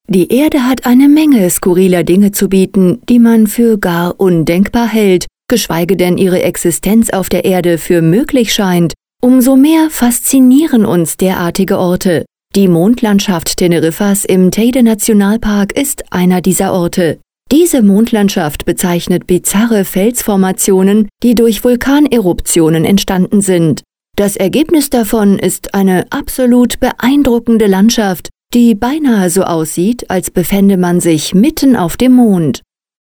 Die Erde hat eine Menge skurriler Dinge zu bieten, die man für gar undenkbar hält, geschweige denn ihre Existenz auf der Erde für möglich scheint. Umso mehr faszinieren uns derartige Orte. Die Mondlandschaft Teneriffas im Teide-Nationalpark ist einer dieser Orte. Diese Mondlandschaft bezeichnet bizarre Felsformationen, die durch Vulkaneruptionen entstanden sind. Das Ergebnis davon ist eine absolut beeindruckende Landschaft, die beinahe so aussieht, als befände man sich mitten auf dem Mond.